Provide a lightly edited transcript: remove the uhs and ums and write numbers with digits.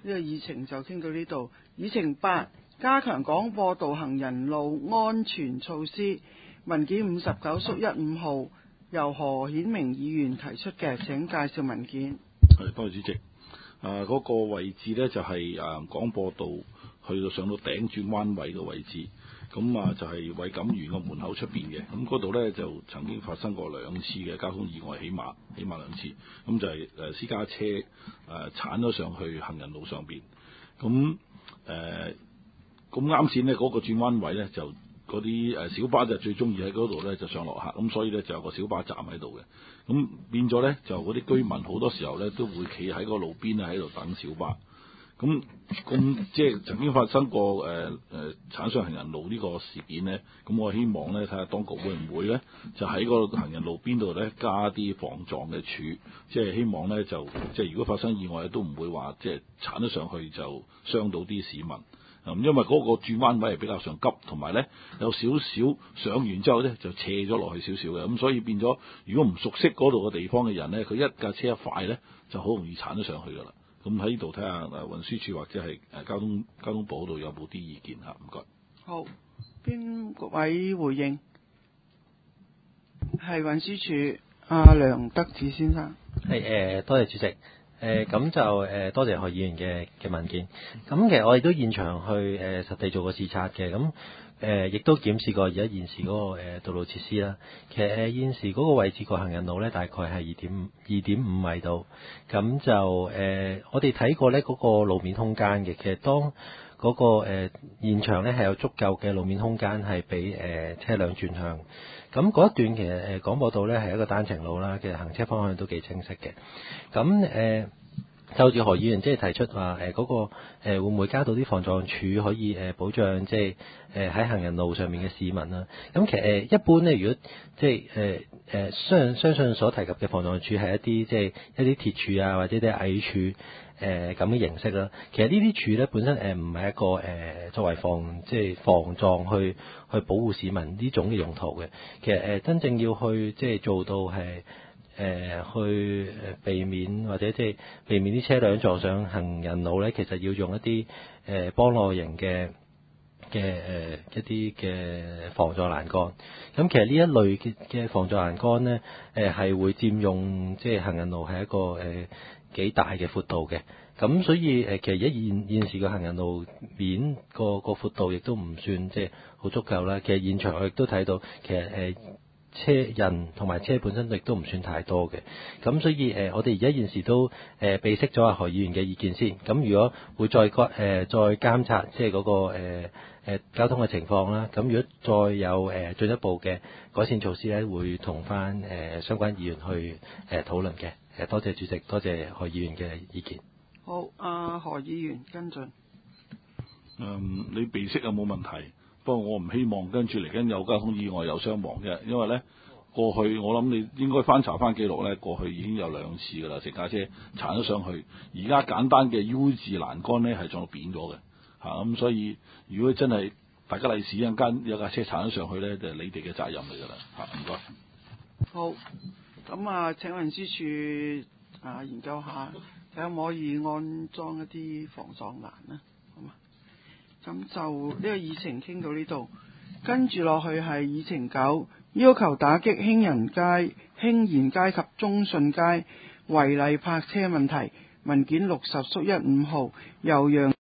個議程就傾到呢度。議程8，加強廣播道行人路安全措施。文件59/15號，由何顯明議員提出嘅，請介紹文件。 多謝主席。嗰個位置呢，就係廣播道去到上到頂轉彎位嘅位置，咁就係偉錦園個門口出邊嘅。咁嗰度呢，就曾經發生過2次嘅交通意外，起碼2次。咁就係私家車鏟咗上去行人路上邊。咁啱先呢，嗰個轉彎位呢，就嗰啲小巴就最中意喺嗰度呢，就上落客，咁所以呢，就有個小巴站喺度嘅。咁變咗呢，就嗰啲居民好多時候呢，都會企喺個路邊喺度等小巴。咁即係曾經發生過鏟上行人路呢個事件呢。咁我希望呢，睇下當局會唔會呢，就喺個行人路邊度呢，加啲防撞嘅柱，即係希望呢，即係如果發生意外都唔會話即係鏟咗上去就傷到啲市民。因為嗰個轉彎位係比較上急，同埋呢有少少上完之後呢就斜咗落去少少嘅，咁所以變咗如果唔熟悉嗰度嘅地方嘅人呢，佢一架車一快呢就好容易鏟咗上去噶啦。咁喺呢度睇下運輸署或者係交通部嗰度有冇啲意見嚇？唔該。 好，邊位回應？係運輸署梁德志先生。 係多謝主席。咁就多謝何議員嘅文件。咁其實我哋都現場去實地做過視察嘅。咁亦都檢視過而家現時嗰個道路設施啦。其實現時嗰個位置個行人路咧，大概係2.5米度。咁就我哋睇過咧嗰個路面空間嘅。其實當嗰個現場咧係有足夠嘅路面空間係俾車輛轉向。咁嗰一段其實廣播道咧係一個單程路啦，其實行車方向都幾清晰嘅。咁就住何議員即係提出話嗰個會唔會加到啲防撞柱可以保障即係喺行人路上面嘅市民啦？咁其實一般咧，如果即係相信所提及嘅防撞柱係一啲即係一啲鐵柱啊，或者啲矮柱咁嘅形式啦。其實呢啲柱咧本身唔係一個作為防撞去保護市民呢種嘅用途嘅。其實真正要去即係做到係去避免或者即係避免啲車輛撞上行人路咧，其實要用一啲邦諾型嘅一啲嘅防撞欄杆。咁其實呢一類嘅防撞欄杆咧，係會佔用即係行人路係一個幾大嘅闊度嘅。咁所以其實而家現時嘅行人路面個闊度亦都唔算即係好足夠啦。其實現場我亦都睇到，其實車人同埋車本身亦都唔算太多嘅。咁所以我哋而家現時都備悉咗何議員嘅意見先。咁如果會再監察即係嗰個交通嘅情況啦。咁如果再有進一步嘅改善措施咧，會同翻相關議員去討論嘅。多謝主席，多謝何議員嘅意見。 好，何議員跟進。 你備悉有冇問題？不過我唔希望跟住嚟緊有交通意外有傷亡嘅，因為呢過去我諗你應該翻查翻記錄呢，過去已經有2次㗎啦，成架車鏟咗上去。而家簡單嘅 U 字欄杆呢係撞到扁咗嘅嚇，咁所以如果真係大家利是一陣間有架車鏟咗上去呢，就係你哋嘅責任嚟㗎啦嚇，唔該。 好，咁請運輸署研究下，睇下可唔可以安裝一啲防撞欄啦。咁就呢個議程傾到呢度，跟住落去係議程9，要求打擊興賢街及中順街違例泊車問題。文件60/15號，由楊